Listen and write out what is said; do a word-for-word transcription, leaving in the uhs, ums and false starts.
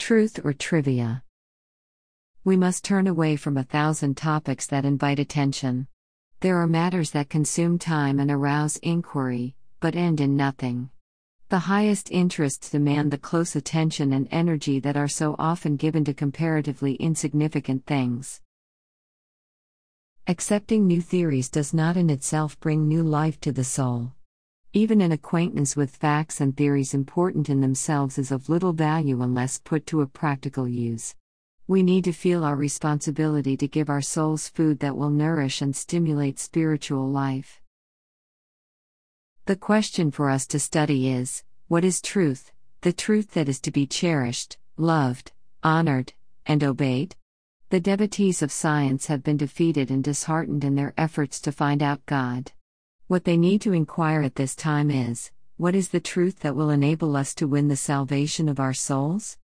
Truth or trivia? We must turn away from a thousand topics that invite attention. There are matters that consume time and arouse inquiry, but end in nothing. The highest interests demand the close attention and energy that are so often given to comparatively insignificant things. Accepting new theories does not in itself bring new life to the soul. Even an acquaintance with facts and theories important in themselves is of little value unless put to a practical use. We need to feel our responsibility to give our souls food that will nourish and stimulate spiritual life. The question for us to study is, what is truth, the truth that is to be cherished, loved, honored, and obeyed? The devotees of science have been defeated and disheartened in their efforts to find out God. What they need to inquire at this time is, what is the truth that will enable us to win the salvation of our souls?